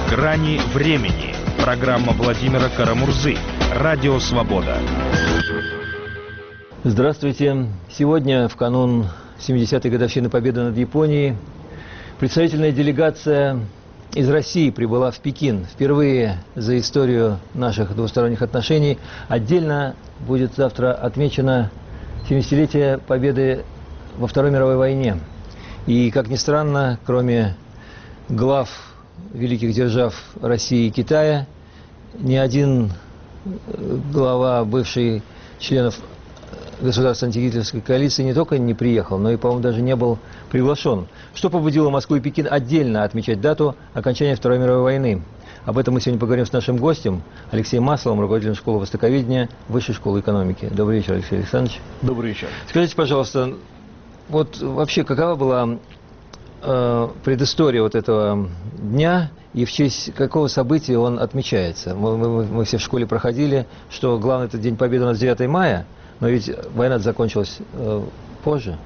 Грани времени. Программа Владимира Карамурзы. Радио Свобода. Здравствуйте. Сегодня, в канун 70-й годовщины победы над Японией, представительная делегация из России прибыла в Пекин. Впервые за историю наших двусторонних отношений. Отдельно будет завтра отмечено 70-летие победы во Второй мировой войне. И, как ни странно, кроме глав великих держав России и Китая, ни один глава бывших членов государств антигитлеровской коалиции не только не приехал, но и, по-моему, даже не был приглашен. Что побудило Москву и Пекин отдельно отмечать дату окончания Второй мировой войны? Об этом мы сегодня поговорим с нашим гостем Алексеем Масловым, руководителем школы востоковедения Высшей школы экономики. Добрый вечер, Алексей Александрович. Добрый вечер. Скажите, пожалуйста, вот вообще какова была предыстория вот этого дня и в честь какого события он отмечается? Мы все в школе проходили, что главный этот День Победы у нас 9 мая, но ведь война закончилась позже.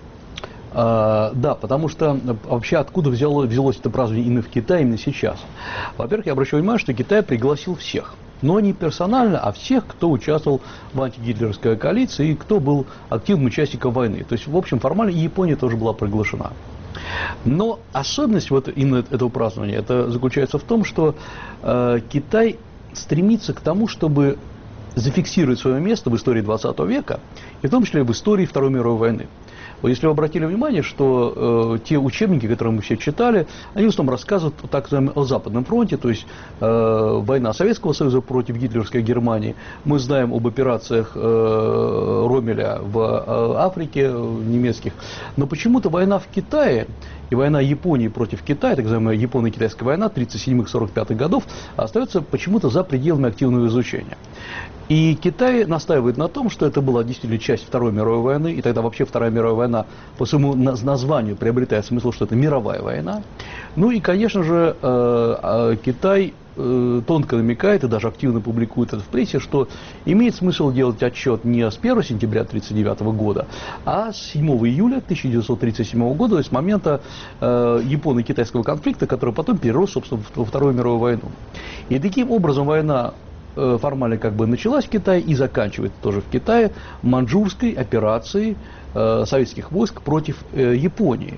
Да, потому что вообще откуда взялось это празднование именно в Китае, именно сейчас? Во-первых, я обращаю внимание, что Китай пригласил всех. Но не персонально, а всех, кто участвовал в антигитлеровской коалиции и кто был активным участником войны. То есть, в общем, формально и Япония тоже была приглашена. Но особенность вот именно этого празднования это заключается в том, что Китай стремится к тому, чтобы зафиксировать свое место в истории 20 века, и в том числе в истории Второй мировой войны. Вот если вы обратили внимание, что те учебники, которые мы все читали, они в основном рассказывают так называемом о Западном фронте, то есть война Советского Союза против гитлеровской Германии. Мы знаем об операциях Роммеля в Африке, немецких. Но почему-то война в Китае и война Японии против Китая, так называемая Японо-китайская война 37-45 годов, остается почему-то за пределами активного изучения. И Китай настаивает на том, что это была действительно часть Второй мировой войны, и тогда вообще Вторая мировая война по своему названию приобретает смысл, что это мировая война. Ну и, конечно же, Китай тонко намекает и даже активно публикует это в прессе, что имеет смысл делать отчет не с 1 сентября 1939 года, а с 7 июля 1937 года, то есть с момента японо-китайского конфликта, который потом перерос, собственно, во Вторую мировую войну. И таким образом война формально как бы началась в Китае и заканчивается тоже в Китае маньчжурской операцией советских войск против Японии.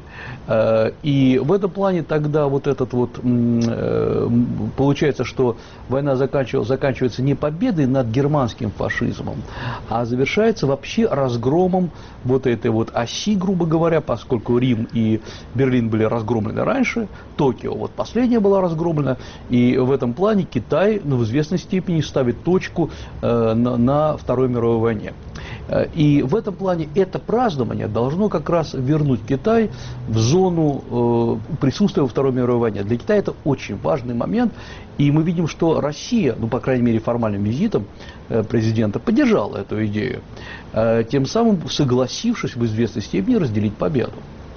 И в этом плане тогда вот этот вот получается, что война заканчивается не победой над германским фашизмом, а завершается вообще разгромом вот этой вот оси, грубо говоря, поскольку Рим и Берлин были разгромлены раньше, Токио вот последняя была разгромлена, и в этом плане Китай в известной степени ставит точку на Второй мировой войне. И в этом плане это празднование должно как раз вернуть Китай в зону присутствия во Второй мировой войне. Для Китая это очень важный момент, и мы видим, что Россия, ну, по крайней мере, формальным визитом президента, поддержала эту идею, тем самым согласившись в известной степени разделить победу.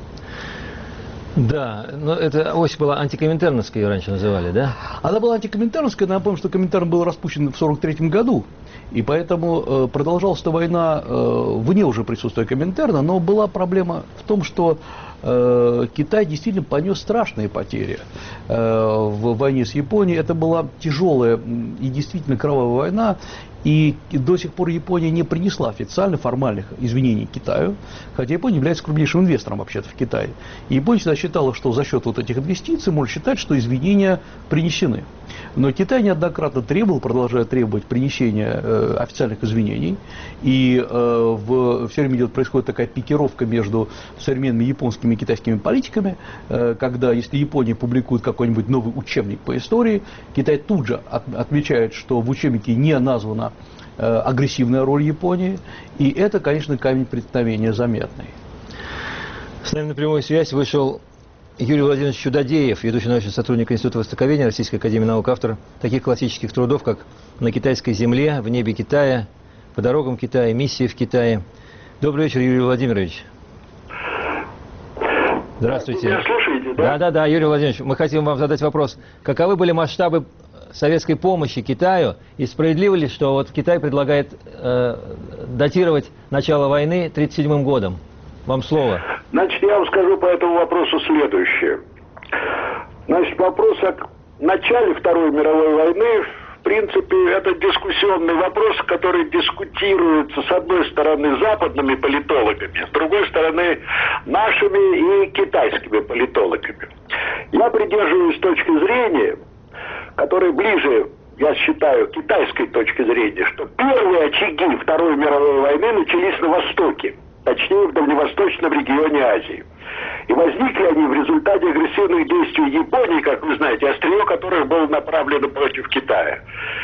Да, но эта ось была антикоминтерновская, ее раньше называли, да? Она была антикоминтерновская, но я помню, что Коминтерн был распущен в 1943 году, и поэтому продолжалась эта война вне уже присутствия Коминтерна, но была проблема в том, что Китай действительно понес страшные потери в войне с Японией. Это была тяжелая и действительно кровавая война. И до сих пор Япония не принесла официально формальных извинений Китаю, хотя Япония является крупнейшим инвестором вообще-то в Китае. И Япония всегда считала, что за счет вот этих инвестиций можно считать, что извинения принесены. Но Китай неоднократно требовал, продолжает требовать принесения официальных извинений. И все время происходит такая пикировка между современными японскими и китайскими политиками, когда если Япония публикует какой-нибудь новый учебник по истории, Китай тут же отмечает, что в учебнике не названа агрессивная роль Японии, и это, конечно, камень преткновения заметный. С нами на прямую связь вышел Юрий Владимирович Чудодеев, ведущий научный сотрудник Института востоковедения Российской академии наук, автор таких классических трудов, как «На китайской земле», «В небе Китая», «По дорогам Китая», «Миссия в Китае». Добрый вечер, Юрий Владимирович. Здравствуйте. Вы меня слушаете, да? Да, Юрий Владимирович, мы хотим вам задать вопрос. Каковы были масштабы советской помощи Китаю, и справедливо ли, что вот Китай предлагает датировать начало войны 1937 годом? Вам слово. Значит, я вам скажу по этому вопросу следующее. Значит, вопрос о начале Второй мировой войны, в принципе, это дискуссионный вопрос, который дискутируется, с одной стороны, западными политологами, с другой стороны, нашими и китайскими политологами. Я придерживаюсь точки зрения, которая ближе, я считаю, китайской точки зрения, что первые очаги Второй мировой войны начались на Востоке, точнее в дальневосточном регионе Азии. И возникли они в результате агрессивных действий Японии, как вы знаете, острие которых было направлено против Китая.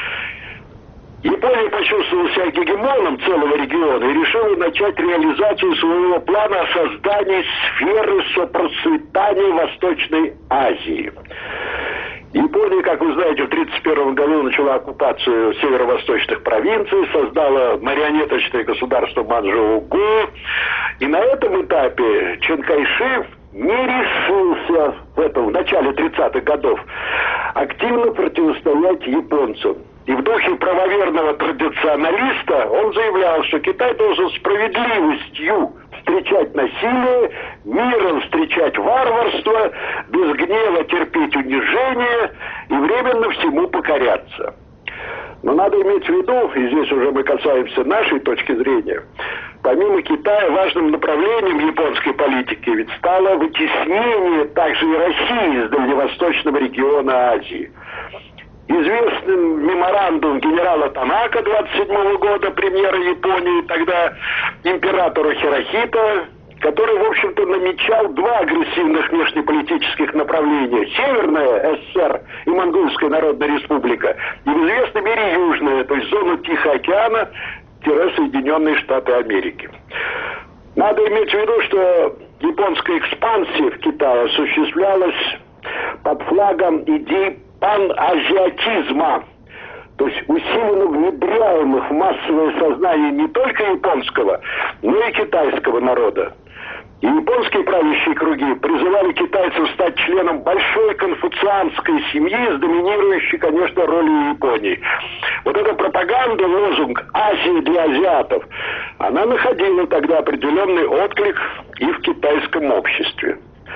Япония почувствовала себя гегемоном целого региона и решила начать реализацию своего плана о создании сферы сопроцветания Восточной Азии. Япония, как вы знаете, в 1931 году начала оккупацию северо-восточных провинций, создала марионеточное государство Манчжоу-Го. И на этом этапе Чан Кайши не решился в начале 30-х годов активно противостоять японцам. И в духе правоверного традиционалиста он заявлял, что Китай должен справедливостью встречать насилие, миром встречать варварство, без гнева терпеть унижение и временно всему покоряться. Но надо иметь в виду, и здесь уже мы касаемся нашей точки зрения, помимо Китая важным направлением японской политики ведь стало вытеснение также и России из дальневосточного региона Азии. Известный меморандум генерала Танака 27 года, премьера Японии, тогда императора Хирохита, который, в общем-то, намечал два агрессивных внешнеполитических направления. Северная СССР и Монгольская Народная Республика, и в известной мере Южная, то есть зону Тихого океана, Соединенные Штаты Америки. Надо иметь в виду, что японская экспансия в Китае осуществлялась под флагом идей паназиатизма, то есть усиленно внедряемых в массовое сознание не только японского, но и китайского народа. И японские правящие круги призывали китайцев стать членом большой конфуцианской семьи с доминирующей, конечно, ролью Японии. Вот эта пропаганда, лозунг «Азия для азиатов», она находила тогда определенный отклик и в китайском обществе.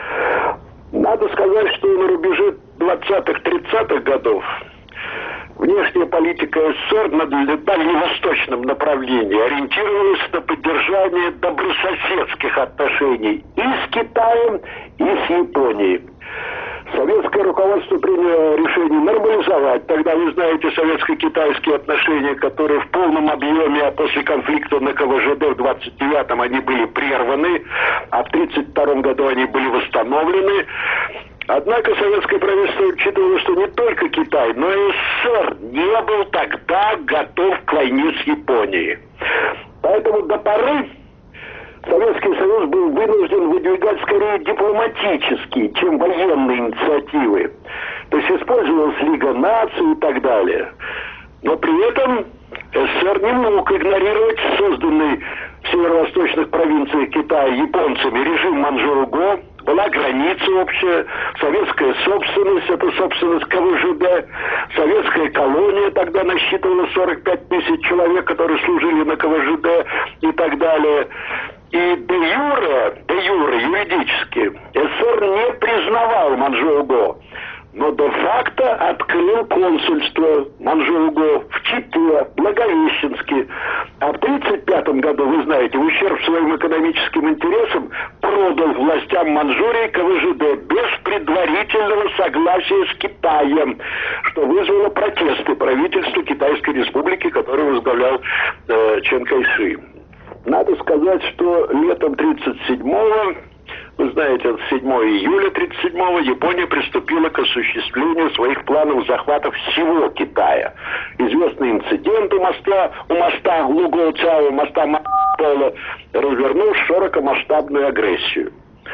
Надо сказать, что на рубеже 20-30-х годов внешняя политика СССР на дальневосточном направлении ориентировалась на поддержание добрососедских отношений и с Китаем, и с Японией. Советское руководство приняло решение нормализовать. Тогда, вы знаете, советско-китайские отношения, которые в полном объеме, а после конфликта на КВЖД в 29-м они были прерваны, а в 32-м году они были восстановлены. Однако советское правительство учитывало, что не только Китай, но и СССР не был тогда готов к войне с Японией. Поэтому до поры Советский Союз был вынужден выдвигать скорее дипломатические, чем военные инициативы. То есть использовалась Лига наций и так далее. Но при этом СССР не мог игнорировать созданный в северо-восточных провинциях Китая японцами режим Манчжоу-Го. Была граница общая, советская собственность, это собственность КВЖД, советская колония тогда насчитывала 45 тысяч человек, которые служили на КВЖД и так далее. И де юре, юридически, СССР не признавал Манчжоу-Го, но де-факто открыл консульство Манчжоу-Го в Чите, Благовещенске. А в 1935 году, вы знаете, в ущерб своим экономическим интересам продал властям Манчжурии КВЖД без предварительного согласия с Китаем, что вызвало протесты правительства Китайской Республики, которое возглавлял Чан Кайши. Надо сказать, что летом 1937-го, вы знаете, 7 июля 1937-го Япония приступила к осуществлению своих планов захвата всего Китая. Известный инцидент у моста Лугоу-Цао, моста Марко-Поло, развернул широкомасштабную агрессию.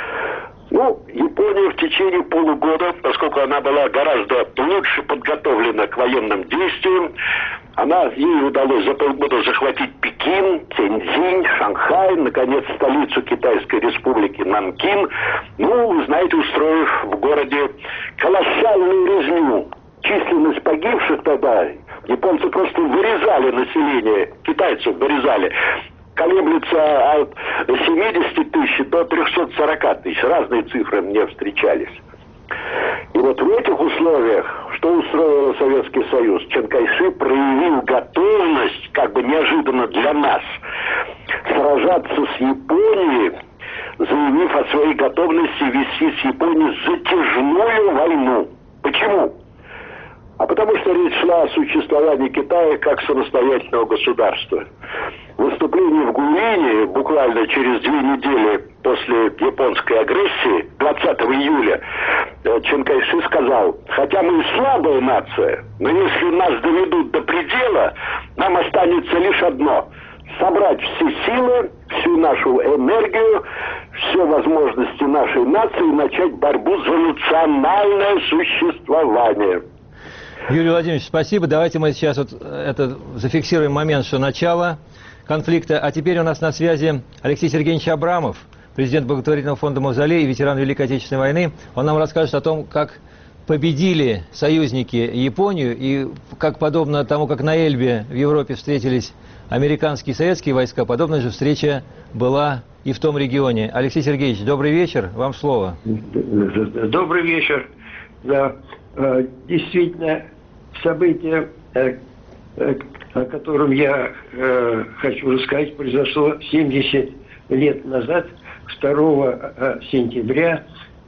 Япония в течение полугода, поскольку она была гораздо лучше подготовлена к военным действиям, ей удалось за полгода захватить Пекин, Тяньцзинь, Шанхай, наконец, столицу Китайской Республики Нанкин. Вы знаете, устроив в городе колоссальную резню. Численность погибших тогда, японцы просто вырезали население, китайцев вырезали, колеблется от 70 тысяч до 340 тысяч. Разные цифры мне встречались. И вот в этих условиях, Что устроило Советский Союз? Чан Кайши проявил готовность, как бы неожиданно для нас, сражаться с Японией, заявив о своей готовности вести с Японией затяжную войну. Почему? А потому что речь шла о существовании Китая как самостоятельного государства. Выступление в Гуилине буквально через 2 недели после японской агрессии, 20 июля, Чан Кайши сказал: хотя мы и слабая нация, но если нас доведут до предела, нам останется лишь одно – собрать все силы, всю нашу энергию, все возможности нашей нации и начать борьбу за национальное существование. Юрий Владимирович, спасибо. Давайте мы сейчас вот зафиксируем момент, что начало конфликта. А теперь у нас на связи Алексей Сергеевич Абрамов, президент благотворительного фонда «Мавзолей» и ветеран Великой Отечественной войны. Он нам расскажет о том, как победили союзники Японию и как, подобно тому, как на Эльбе в Европе встретились американские и советские войска, подобная же встреча была и в том регионе. Алексей Сергеевич, добрый вечер. Вам слово. Добрый вечер. Да. Действительно, событие, о котором я хочу рассказать, произошло 70 лет назад, 2 сентября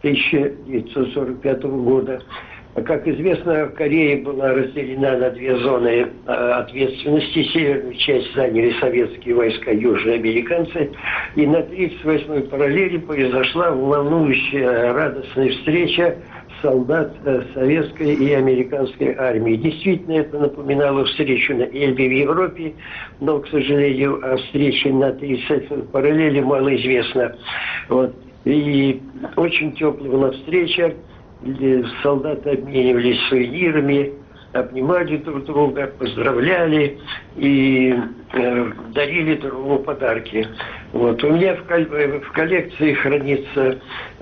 1945 года. Как известно, Корея была разделена на 2 зоны ответственности. Северную часть заняли советские войска, южные американцы. И на 38-й параллели произошла волнующая, радостная встреча солдат советской и американской армии. Действительно, это напоминало встречу на Эльбе в Европе, но, к сожалению, о встрече на 30-й параллели мало известно. Вот. И очень теплая была встреча. Солдаты обменивались сувенирами, обнимали друг друга, поздравляли и дарили друг другу подарки. Вот. У меня в коллекции хранится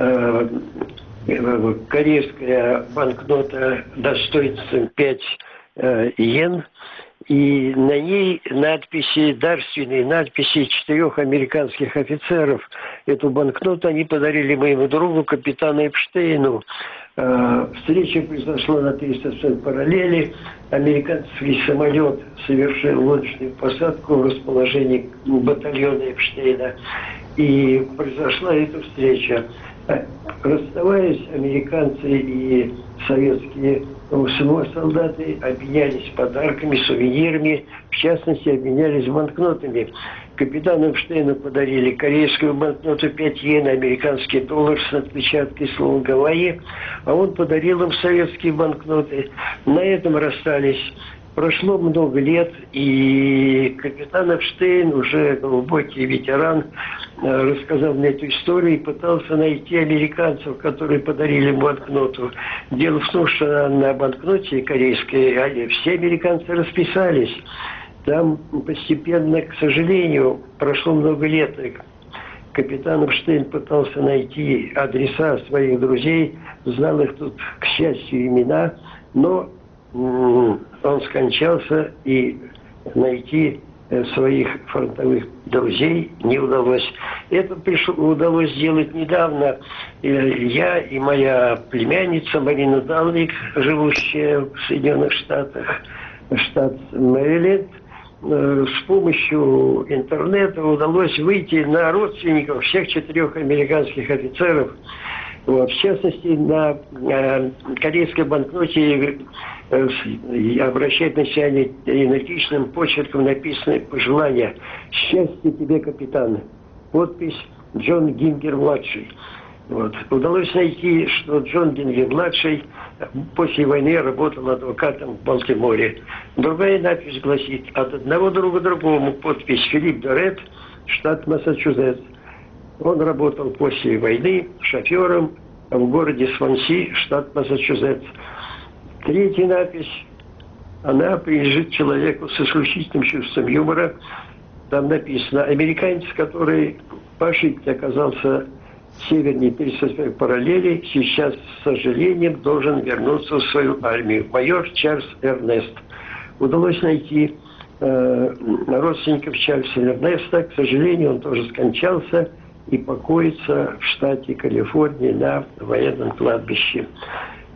корейская банкнота достоинством 5 йен. И на ней надписи, дарственные надписи 4 американских офицеров. Эту банкноту они подарили моему другу, капитану Эпштейну. Встреча произошла на 300 параллели. Американский самолет совершил лодочную посадку в расположении батальона Эпштейна. И произошла эта встреча. Расставаясь, американцы и советские солдаты обменялись подарками, сувенирами, в частности, обменялись банкнотами. Капитану Эпштейну подарили корейскую банкноту 5 йен, американский доллар с отпечаткой слова «Гавайи», а он подарил им советские банкноты. На этом расстались. Прошло много лет, и капитан Эпштейн, уже глубокий ветеран, рассказал мне эту историю и пытался найти американцев, которые подарили банкноту. Дело в том, что на банкноте корейской все американцы расписались. Там постепенно, к сожалению, прошло много лет. Капитан Эпштейн пытался найти адреса своих друзей, знал их тут, к счастью, имена, но он скончался, и найти своих фронтовых друзей не удалось. Это удалось сделать недавно. Я и моя племянница Марина Далник, живущая в Соединенных Штатах, штат Мэриленд, с помощью интернета удалось выйти на родственников всех 4 американских офицеров. Вот. В частности, на корейской банкноте обращает на себя энергичным почерком написано пожелание: «Счастья тебе, капитан». Подпись «Джон Гингер-младший». Вот. Удалось найти, что Джон Гингер-младший после войны работал адвокатом в Балтиморе. Другая надпись гласит: «От одного друга другому». Подпись «Филипп Дорет, штат Массачусетс». Он работал после войны шофером в городе Сванси, штат Массачусетс. Третья надпись, она принадлежит человеку с исключительным чувством юмора. Там написано: американец, который по ошибке оказался севернее 35 параллели, сейчас, с сожалением, должен вернуться в свою армию. Майор Чарльз Эрнест. Удалось найти родственников Чарльза Эрнеста. К сожалению, он тоже скончался и покоится в штате Калифорния на военном кладбище.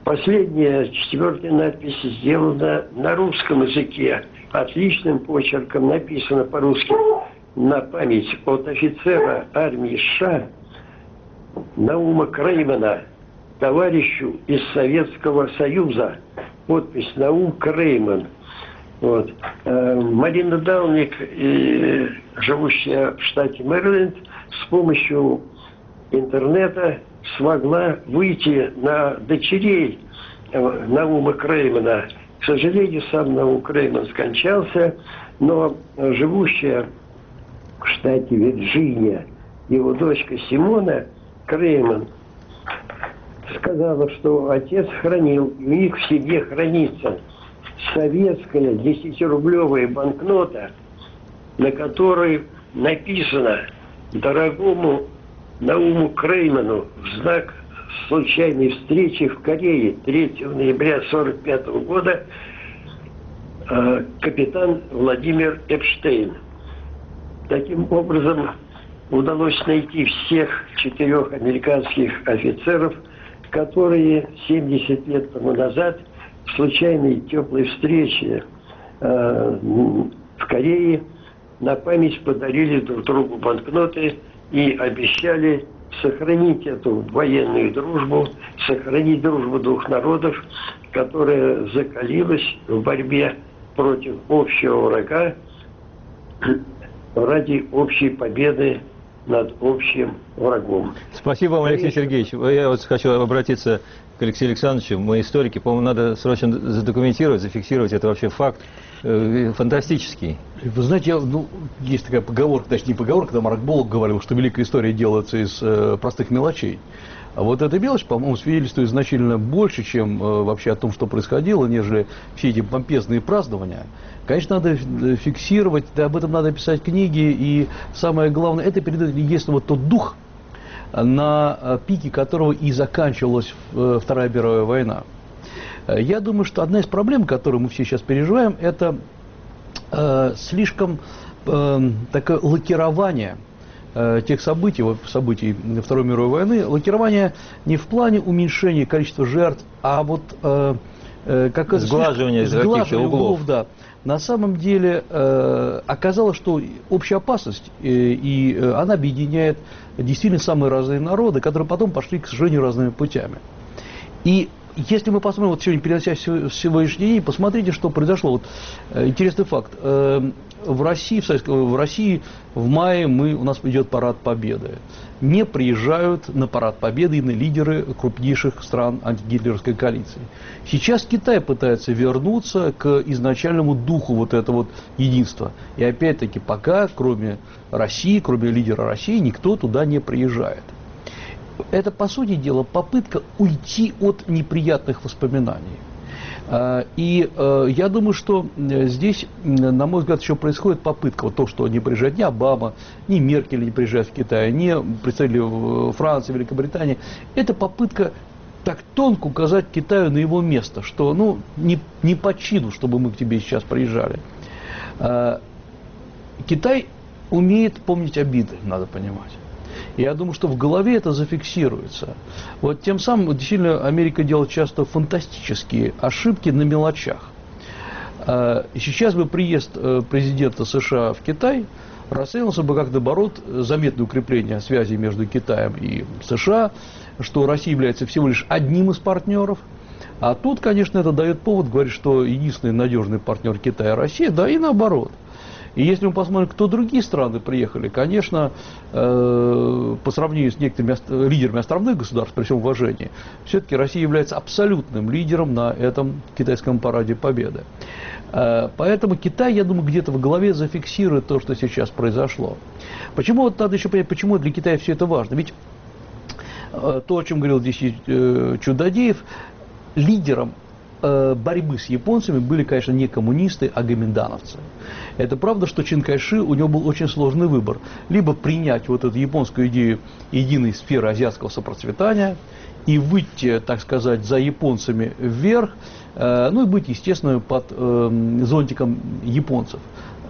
Последняя, 4-я надпись сделана на русском языке. Отличным почерком написано по-русски на память от офицера армии США Наума Креймана, товарищу из Советского Союза. Подпись Наум Крейман. Вот. Марина Даулник, живущая в штате Мэриленд, с помощью интернета смогла выйти на дочерей Наума Креймана. К сожалению, сам Наум Крейман скончался, но живущая в штате Вирджиния его дочка Симона Крейман сказала, что отец хранил, и у них в семье хранится советская 10-рублевая банкнота, на которой написано «Дорогому Науму Крейману в знак случайной встречи в Корее 3 ноября 1945 года капитан Владимир Эпштейн». Таким образом, удалось найти всех 4 американских офицеров, которые 70 лет тому назад в случайной теплой встрече в Корее на память подарили друг другу банкноты и обещали сохранить эту военную дружбу, сохранить дружбу двух народов, которая закалилась в борьбе против общего врага ради общей победы над общим врагом. Спасибо вам, Алексей Сергеевич. Я вот хочу обратиться к Алексею Александровичу. Мы историки, по-моему, надо срочно задокументировать, зафиксировать. Это вообще факт фантастический. Вы знаете, есть такая поговорка, точнее не поговорка, когда Марк Болок говорил, что великая история делается из простых мелочей. А вот эта мелочь, по-моему, свидетельствует значительно больше, чем вообще о том, что происходило, нежели все эти помпезные празднования. Конечно, надо фиксировать, да, об этом надо писать книги, и самое главное, это передать, если вот тот дух, на пике которого и заканчивалась Вторая мировая война. Я думаю, что одна из проблем, которую мы все сейчас переживаем, это слишком такое лакирование тех событий, событий Второй мировой войны, лакирование не в плане уменьшения количества жертв, а вот как сглаживание каких-то углов. Да. На самом деле оказалось, что общая опасность, и она объединяет действительно самые разные народы, которые потом пошли, к сожалению, разными путями. И если мы посмотрим, вот сегодня, перенося сегодняшний день, посмотрите, что произошло. Вот, интересный факт. В России в мае у нас идет парад Победы. Не приезжают на парад Победы и на лидеры крупнейших стран антигитлеровской коалиции. Сейчас Китай пытается вернуться к изначальному духу вот этого вот единства. И опять-таки пока, кроме России, кроме лидера России, никто туда не приезжает. Это, по сути дела, попытка уйти от неприятных воспоминаний. И я думаю, что здесь, на мой взгляд, еще происходит попытка, вот то, что не приезжает ни Обама, ни Меркель не приезжает в Китай, ни представители Франции, Великобритании, это попытка так тонко указать Китаю на его место, что не по чину, чтобы мы к тебе сейчас приезжали. Китай умеет помнить обиды, надо понимать. Я думаю, что в голове это зафиксируется. Вот тем самым, действительно, Америка делает часто фантастические ошибки на мелочах. Сейчас бы приезд президента США в Китай расценивался бы как, наоборот, заметное укрепление связей между Китаем и США, что Россия является всего лишь одним из партнеров. А тут, конечно, это дает повод говорить, что единственный надежный партнер Китая – Россия, да и наоборот. И если мы посмотрим, кто другие страны приехали, конечно, по сравнению с некоторыми лидерами островных государств, при всем уважении, все-таки Россия является абсолютным лидером на этом китайском параде Победы. Поэтому Китай, я думаю, где-то в голове зафиксирует то, что сейчас произошло. Почему, вот надо еще понять, почему для Китая все это важно? Ведь то, о чем говорил здесь Чудодеев, лидером борьбы с японцами были, конечно, не коммунисты, а гоминдановцы. Это правда, что Чин Кайши, у него был очень сложный выбор. Либо принять вот эту японскую идею единой сферы азиатского сопроцветания и выйти, так сказать, за японцами вверх, и быть, естественно, под зонтиком японцев.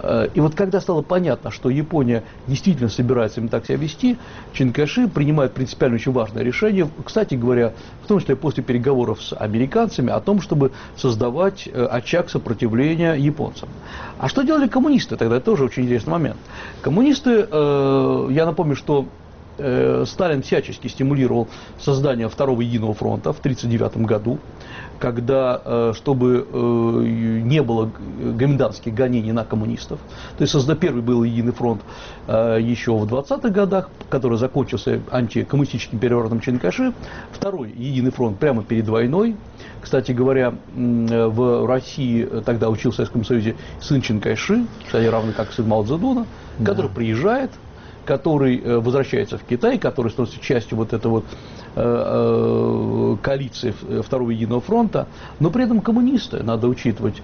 И вот когда стало понятно, что Япония действительно собирается им так себя вести, Чин Кайши принимает принципиально очень важное решение, кстати говоря, в том числе после переговоров с американцами, о том, чтобы создавать очаг сопротивления японцам. А что делали коммунисты тогда? Это тоже очень интересный момент. Коммунисты, я напомню, что Сталин всячески стимулировал создание Второго единого фронта в 1939 году, когда, чтобы не было гоминдановских гонений на коммунистов. То есть первый был единый фронт еще в 20-х годах, который закончился антикоммунистическим переворотом Чин Кайши. Второй единый фронт прямо перед войной. Кстати говоря, в России тогда учился в Советском Союзе сын Чин Кайши, кстати, равно как сын Мао Цзэдуна, который приезжает, который возвращается в Китай, который становится частью вот этой вот коалиции Второго единого фронта, но при этом коммунисты, надо учитывать,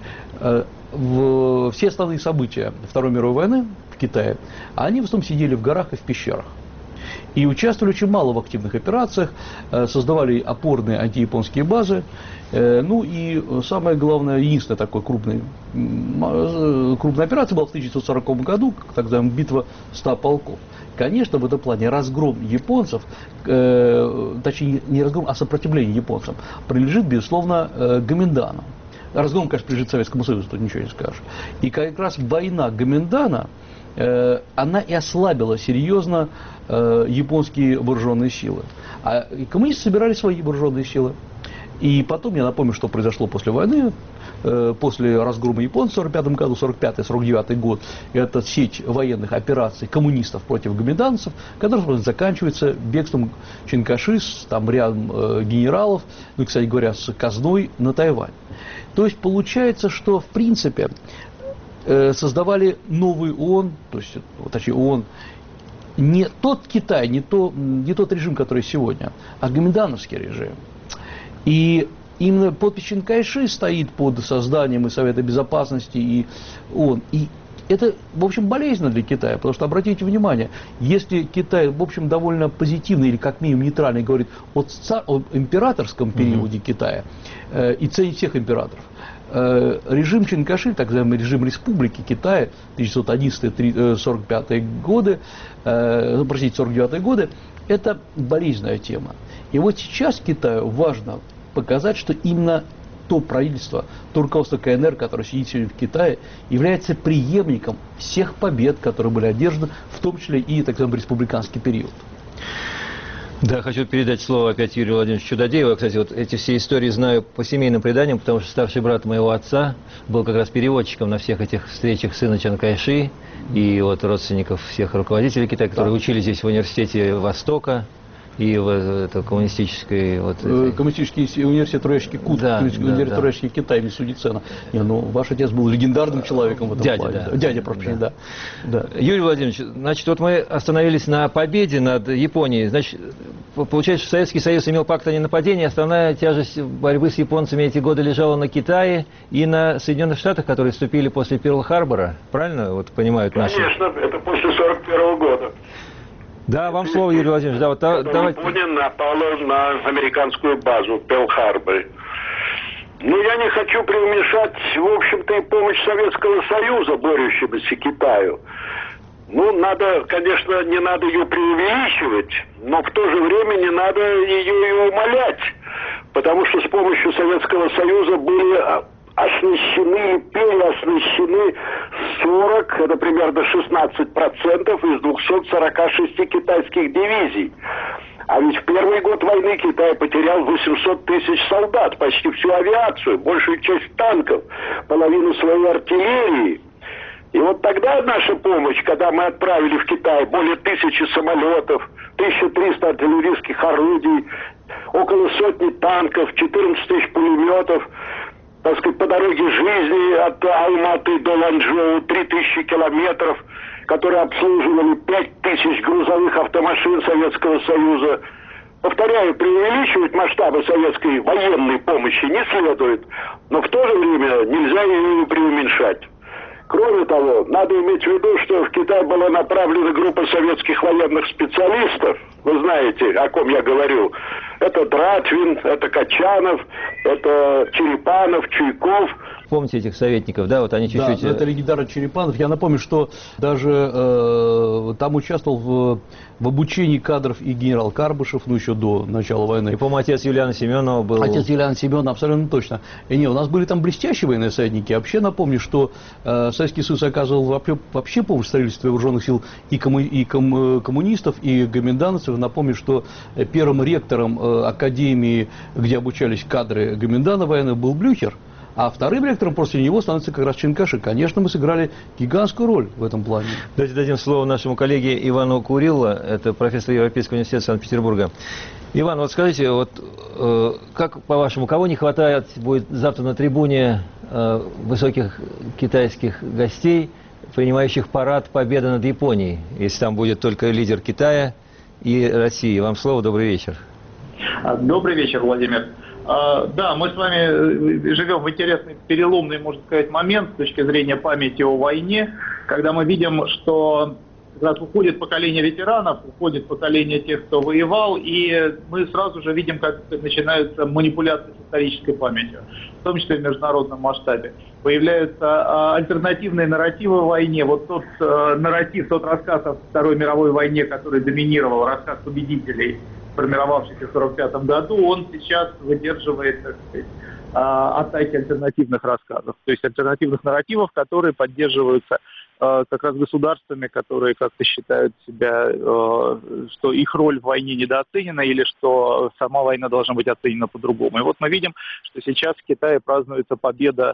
все основные события Второй мировой войны в Китае, они в основном сидели в горах и в пещерах. И участвовали очень мало в активных операциях, создавали опорные антияпонские базы. Ну и самое главное, единственная такой крупная операция была в 1940 году, тогда битва 100 полков. Конечно, в этом плане разгром японцев, точнее не разгром, а сопротивление японцам, принадлежит, безусловно, Гоминдану. Разгром, конечно, принадлежит Советскому Союзу, тут ничего не скажешь. И как раз война Гоминдана, она и ослабила серьезно японские вооруженные силы. А коммунисты собирали свои вооруженные силы. И потом, я напомню, что произошло после войны, после разгрома японцев в 1945 году, 1945-1949 год, это сеть военных операций коммунистов против гоминданцев, которая заканчивается бегством Чин Кайши с там рядом генералов, ну, кстати говоря, с казной на Тайвань. То есть получается, что в принципе создавали новый ООН, то есть, точнее ООН, не тот Китай, не тот режим, который сегодня, а гоминдановский режим. И именно подпись Чин Кайши стоит под созданием и Совета Безопасности, и ООН. И это, в общем, болезненно для Китая, потому что, обратите внимание, если Китай, в общем, довольно позитивно или как минимум нейтрально говорит о императорском периоде Китая и ценит всех императоров, режим Чин Кайши, так называемый режим Республики Китая, 1911-1945 годы, 49 годы, это болезненная тема. И вот сейчас Китаю важно показать, что именно то правительство, то руководство КНР, которое сидит сегодня в Китае, является преемником всех побед, которые были одержаны, в том числе и так называемый республиканский период. Да, хочу передать слово опять Юрию Владимировичу Чудодееву. Кстати, вот эти все истории знаю по семейным преданиям, потому что старший брат моего отца был как раз переводчиком на всех этих встречах сына Чин Кайши и вот родственников всех руководителей Китая, которые учились здесь в университете Востока и в коммунистической... Коммунистический университет Троещики Кут, университет Троещики Китай, имени Судицена. Ваш отец был легендарным человеком в этом плане. Дядя, прошу прощения, да. Юрий Владимирович, значит, вот мы остановились на победе над Японией. Значит, получается, что Советский Союз имел пакт о ненападении, основная тяжесть борьбы с японцами эти годы лежала на Китае и на Соединенных Штатах, которые вступили после Перл-Харбора. Правильно вот понимают наши? Конечно, это после 1941 года. Да, вам слово, Юрий Владимирович. Да, вот давайте. Япония напала на американскую базу в Перл-Харборе. Ну, я не хочу преуменьшать, в общем-то, и помощь Советского Союза, борющемуся Китаю. Ну, надо, конечно, не надо ее преувеличивать, но в то же время не надо ее и умалять, потому что с помощью Советского Союза были оснащены, переоснащены 40, это примерно 16% из 246 китайских дивизий. А ведь в первый год войны Китай потерял 800 тысяч солдат, почти всю авиацию, большую часть танков, половину своей артиллерии. И вот тогда наша помощь, когда мы отправили в Китай более 1000 самолетов, 1300 артиллерийских орудий, около сотни танков, 14 тысяч пулеметов, так сказать, по дороге жизни от Алматы до Ланчжоу 3000 километров, которые обслуживали 5000 грузовых автомашин Советского Союза. Повторяю, преувеличивать масштабы советской военной помощи не следует, но в то же время нельзя ее преуменьшать. Кроме того, надо иметь в виду, что в Китай была направлена группа советских военных специалистов, вы знаете, о ком я говорю, Это Дратвин, это Качанов, это Черепанов, Чуйков. Помните этих советников, да? Вот они чуть-чуть... Да, это легендарный Черепанов. Я напомню, что даже там участвовал в обучении кадров и генерал Карбышев, ну, еще до начала войны. И, по-моему, отец Юлиана Семенова был... Отец Юлиана Семенова, абсолютно точно. И не, у нас были там блестящие военные советники. Вообще напомню, что Советский Союз оказывал вообще помощь в строительстве вооруженных сил и коммунистов, и гоминдановцев. Напомню, что первым ректором академии, где обучались кадры гоменданна военных, был Блюхер. А вторым ректором после него становится как раз Чинкаши. Конечно, мы сыграли гигантскую роль в этом плане. Давайте дадим слово нашему коллеге Ивану Курилло, это профессор Европейского университета Санкт-Петербурга. Иван, вот скажите, вот как, по-вашему, кого не хватает будет завтра на трибуне высоких китайских гостей, принимающих парад победы над Японией, если там будет только лидер Китая и России? Вам слово, добрый вечер. Добрый вечер, Владимир. Да, мы с вами живем в интересный, переломный, можно сказать, момент с точки зрения памяти о войне, когда мы видим, что как раз уходит поколение ветеранов, уходит поколение тех, кто воевал, и мы сразу же видим, как начинаются манипуляции с исторической памятью, в том числе в международном масштабе. Появляются альтернативные нарративы о войне. Вот тот нарратив, тот рассказ о Второй мировой войне, который доминировал, рассказ победителей, сформировавшийся в 1945 году, он сейчас выдерживает, так сказать, атаки альтернативных рассказов. То есть альтернативных нарративов, которые поддерживаются как раз государствами, которые как-то считают себя, что их роль в войне недооценена или что сама война должна быть оценена по-другому. И вот мы видим, что сейчас в Китае празднуется победа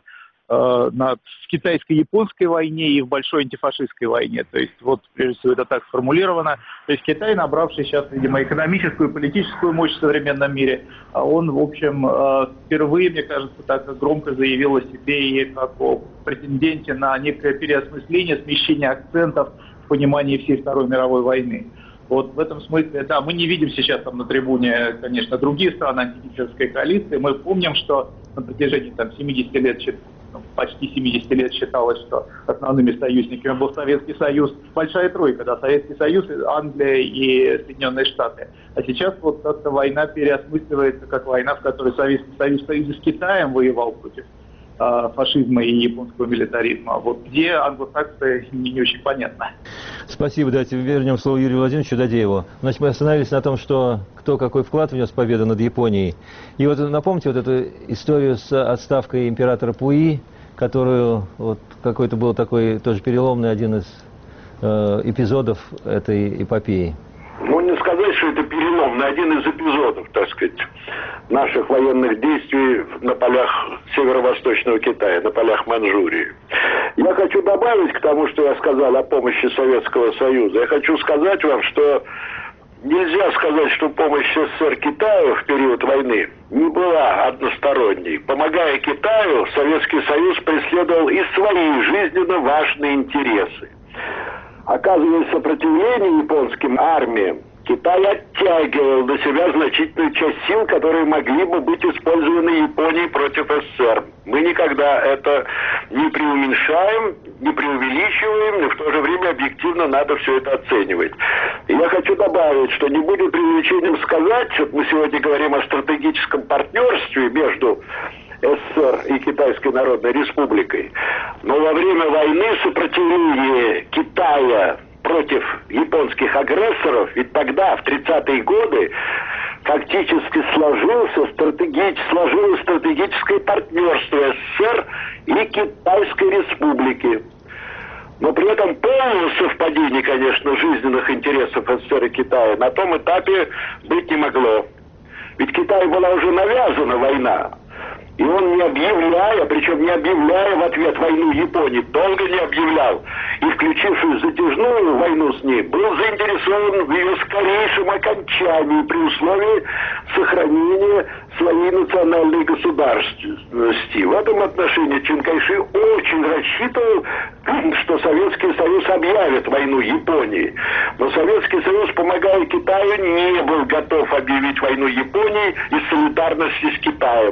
в китайско-японской войне и в большой антифашистской войне. То есть, вот, прежде всего, это так сформулировано. То есть, Китай, набравший сейчас, видимо, экономическую и политическую мощь в современном мире, он, в общем, впервые, мне кажется, так громко заявил о себе и как о претенденте на некое переосмысление, смещение акцентов в понимании всей Второй мировой войны. Вот в этом смысле, да, мы не видим сейчас там на трибуне, конечно, другие страны антигитлеровской коалиции. Мы помним, что на протяжении там 70 лет, почти 70 лет считалось, что основными союзниками был Советский Союз, большая тройка, да, Советский Союз, Англия и Соединенные Штаты. А сейчас вот как-то война переосмысливается как война, в которой Советский Союз с Китаем воевал против фашизма и японского милитаризма. Вот где англосаксы, не очень понятно. Спасибо. Давайте вернем слово Юрию Владимировичу Дадееву. Значит, мы остановились на том, что кто какой вклад внес в победу над Японией. И вот напомните вот эту историю с отставкой императора Пуи, которую вот какой-то был такой тоже переломный один из эпизодов этой эпопеи. Ну, не сказать, что это переломный, один из эпизодов, так сказать, наших военных действий на полях северо-восточного Китая, на полях Манчжурии. Я хочу добавить к тому, что я сказал о помощи Советского Союза. Я хочу сказать вам, что нельзя сказать, что помощь СССР Китаю в период войны не была односторонней. Помогая Китаю, Советский Союз преследовал и свои жизненно важные интересы. Оказывая сопротивление японским армиям, Китай оттягивал на себя значительную часть сил, которые могли бы быть использованы Японией против СССР. Мы никогда это не преуменьшаем, не преувеличиваем, но в то же время объективно надо все это оценивать. И я хочу добавить, что не будет преувеличением сказать, что мы сегодня говорим о стратегическом партнерстве между СССР и Китайской Народной Республикой, но во время войны сопротивление Китая против японских агрессоров, ведь тогда, в 30-е годы, фактически сложилось стратегическое партнерство СССР и Китайской Республики. Но при этом полного совпадения, конечно, жизненных интересов СССР и Китая на том этапе быть не могло. Ведь Китаю была уже навязана война. И он, не объявляя, причем не объявляя в ответ войну Японии, долго не объявлял, и, включившись в затяжную войну с ней, был заинтересован в ее скорейшем окончании при условии сохранения своей национальной государственности. В этом отношении Чан Кайши очень рассчитывал, что Советский Союз объявит войну Японии. Но Советский Союз, помогая Китаю, не был готов объявить войну Японии из солидарности с Китаем.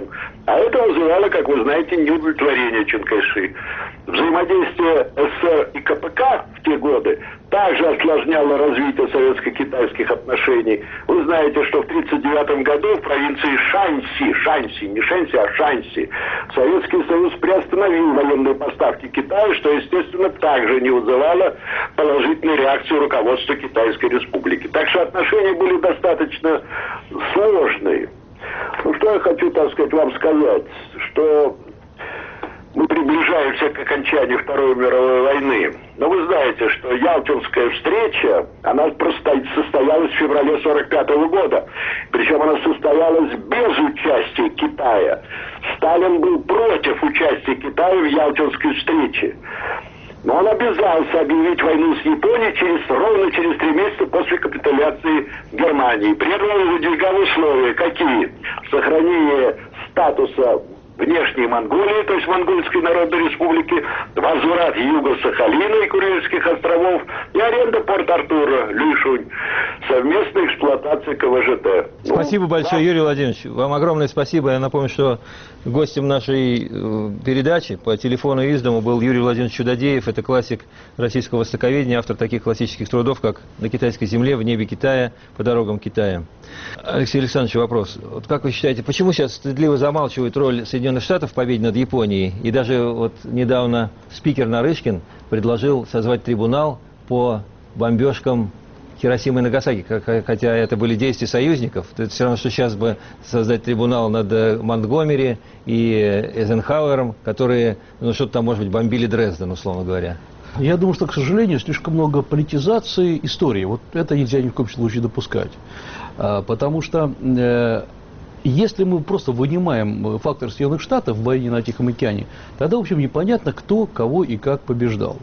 А это вызывало, как вы знаете, неудовлетворение Чанкайши. Взаимодействие СССР и КПК в те годы также осложняло развитие советско-китайских отношений. Вы знаете, что в 1939 году в провинции Шаньси, не Шэньси, а Шаньси, Советский Союз приостановил военные поставки Китаю, что, естественно, также не вызывало положительной реакции руководства Китайской Республики. Так что отношения были достаточно сложные. Ну, что я хочу, так сказать, вам сказать, что мы приближаемся к окончанию Второй мировой войны. Но вы знаете, что Ялтинская встреча, она состоялась в феврале 1945 года. Причем она состоялась без участия Китая. Сталин был против участия Китая в Ялтинской встрече. Но он обязался объявить войну с Японией ровно через 3 месяца после капитуляции Германии. При этом он выдвигал условия. Какие? Сохранение статуса внешней Монголии, то есть Монгольской Народной Республики, возврат юга Сахалина и Курильских островов и аренда Порт-Артура, Лишунь, совместная эксплуатация КВЖТ. Спасибо большое, Юрий Владимирович. Вам огромное спасибо. Я напомню, что гостем нашей передачи по телефону из дому был Юрий Владимирович Чудодеев. Это классик российского востоковедения, автор таких классических трудов, как «На китайской земле», «В небе Китая», «По дорогам Китая». Алексей Александрович, вопрос. Вот как вы считаете, почему сейчас стыдливо замалчивает роль Соединенных Штатов в победе над Японией? И даже вот недавно спикер Нарышкин предложил созвать трибунал по бомбежкам Хиросимы и Нагасаки, хотя это были действия союзников. Это все равно, что сейчас бы создать трибунал над Монтгомери и Эйзенхауэром, которые, ну, что-то там, может быть, бомбили Дрезден, условно говоря. Я думаю, что, к сожалению, слишком много политизации истории. Вот это нельзя ни в коем случае допускать. Потому что если мы просто вынимаем фактор Соединенных Штатов в войне на Тихом океане, тогда, в общем, непонятно, кто, кого и как побеждал.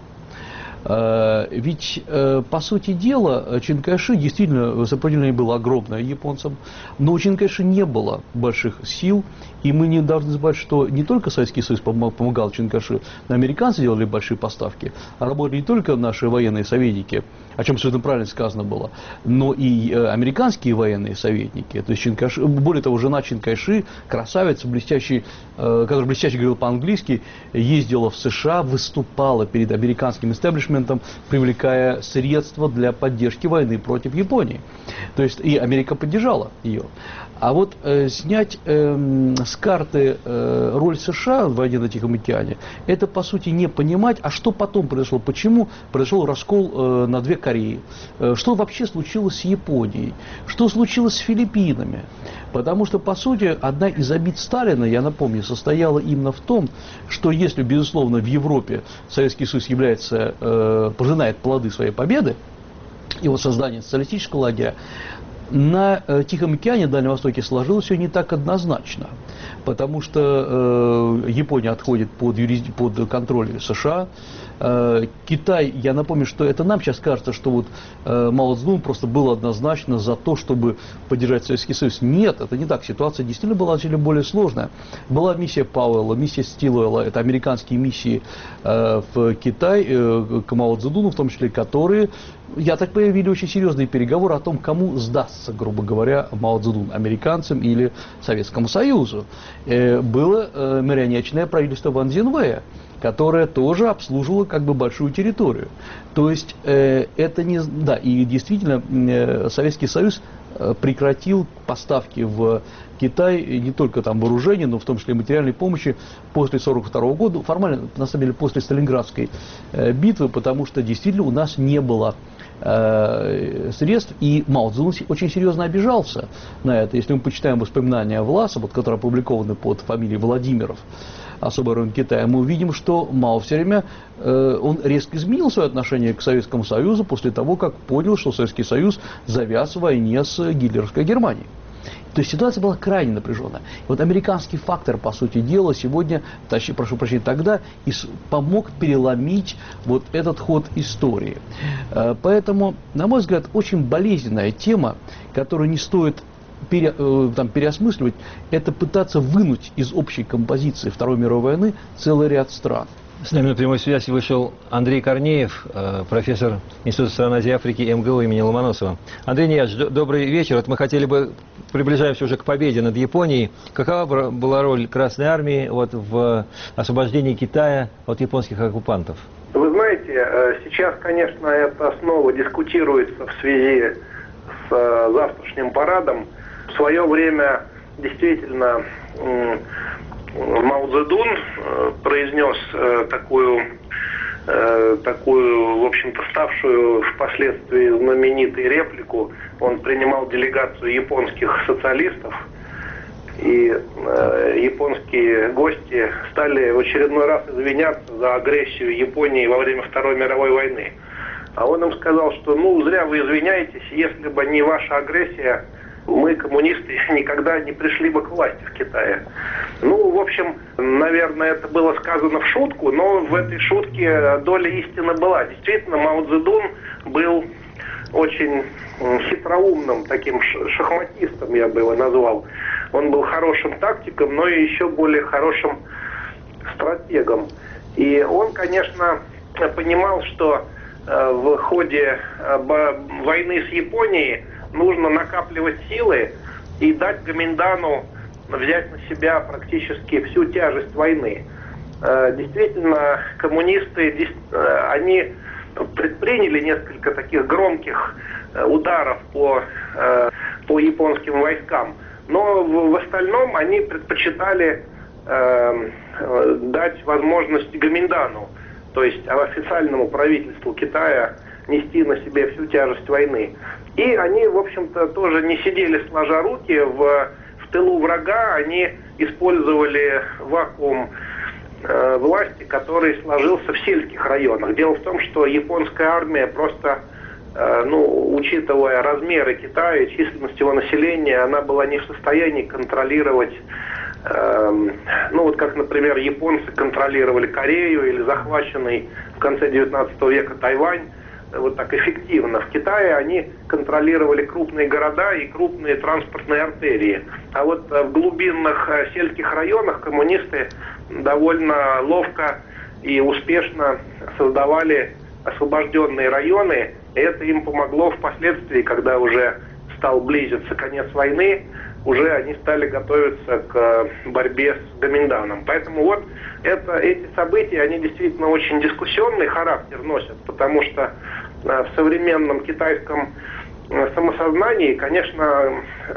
Ведь, по сути дела, Чин Кайши действительно сопротивление было огромное японцам, но у Чин Кайши не было больших сил, и мы не должны забывать, что не только Советский Союз помогал Чин Кайши, но американцы делали большие поставки, а работали не только наши военные советники, о чем совершенно правильно сказано было, но и американские военные советники. То есть Чин Кайши, более того, жена Чин Кайши, красавица, блестящий, который блестяще говорил по-английски, ездила в США, выступала перед американским истеблишментом, привлекая средства для поддержки войны против Японии. То есть и Америка поддержала ее. А вот снять с карты роль США в войне на Тихом океане, это по сути не понимать, а что потом произошло, почему произошел раскол на две Кореи, что вообще случилось с Японией, что случилось с Филиппинами. Потому что, по сути, одна из обид Сталина, я напомню, состояла именно в том, что если, безусловно, в Европе Советский Союз пожинает плоды своей победы, его создание социалистического лагеря, на Тихом океане, Дальнем Востоке сложилось все не так однозначно, потому что Япония отходит под контроль США. Китай, я напомню, что это нам сейчас кажется, что вот Мао Цзэдун просто был однозначно за то, чтобы поддержать Советский Союз. Нет, это не так. Ситуация действительно была очень более сложная. Была миссия Пауэлла, миссия Стилуэлла, это американские миссии в Китай, к Мао Цзэдуну в том числе, которые, я так понимаю, вели очень серьезные переговоры о том, кому сдастся, грубо говоря, Мао Цзэдун, американцам или Советскому Союзу. Было марионеточное правительство Ван Цзиньвэя, которая тоже обслуживала как бы большую территорию. То есть это не... Да, и действительно Советский Союз прекратил поставки в Китай не только там вооружения, но в том числе материальной помощи после 1942 года, формально, на самом деле, после Сталинградской битвы, потому что действительно у нас не было средств, и Мао Цзэдун очень серьезно обижался на это. Если мы почитаем воспоминания Власа, вот, которые опубликованы под фамилией Владимиров, особый район Китая, мы увидим, что Мао все время, он резко изменил свое отношение к Советскому Союзу после того, как понял, что Советский Союз завяз в войне с гитлеровской Германией. То есть ситуация была крайне напряженная. И вот американский фактор, по сути дела, сегодня, прошу прощения, тогда помог переломить вот этот ход истории. Поэтому, на мой взгляд, очень болезненная тема, которую не стоит переосмысливать, это пытаться вынуть из общей композиции Второй мировой войны целый ряд стран. С нами на прямой связи вышел Андрей Корнеев, профессор Института стран Азии и Африки МГУ имени Ломоносова. Андрей Нияж, добрый вечер. Вот мы хотели бы, приближаемся уже к победе над Японией. Какова была роль Красной Армии в освобождении Китая от японских оккупантов? Вы знаете, сейчас, конечно, это снова дискутируется в связи с завтрашним парадом. В свое время действительно Мао Цзэдун произнес такую, в общем-то, ставшую впоследствии знаменитой реплику. Он принимал делегацию японских социалистов, и японские гости стали в очередной раз извиняться за агрессию Японии во время Второй мировой войны. А он им сказал, что зря вы извиняетесь, если бы не ваша агрессия, мы, коммунисты, никогда не пришли бы к власти в Китае. В общем, наверное, это было сказано в шутку, но в этой шутке доля истины была. Действительно, Мао Цзэдун был очень хитроумным таким шахматистом, я бы его назвал. Он был хорошим тактиком, но и еще более хорошим стратегом. И он, конечно, понимал, что в ходе войны с Японией нужно накапливать силы и дать Гоминдану взять на себя практически всю тяжесть войны. Действительно, коммунисты, они предприняли несколько таких громких ударов по японским войскам, но в остальном они предпочитали дать возможность Гоминдану, то есть официальному правительству Китая, нести на себе всю тяжесть войны. И они, в общем-то, тоже не сидели сложа руки в тылу врага, они использовали вакуум власти, который сложился в сельских районах. Дело в том, что японская армия просто, учитывая размеры Китая и численность его населения, она была не в состоянии контролировать, как, например, японцы контролировали Корею или захваченный в конце 19 века Тайвань, вот так эффективно. В Китае они контролировали крупные города и крупные транспортные артерии. А вот в глубинных сельских районах коммунисты довольно ловко и успешно создавали освобожденные районы. И это им помогло впоследствии, когда уже стал близиться конец войны, уже они стали готовиться к борьбе с Гоминданом. Поэтому вот эти события, они действительно очень дискуссионный характер носят, потому что в современном китайском самосознании, конечно,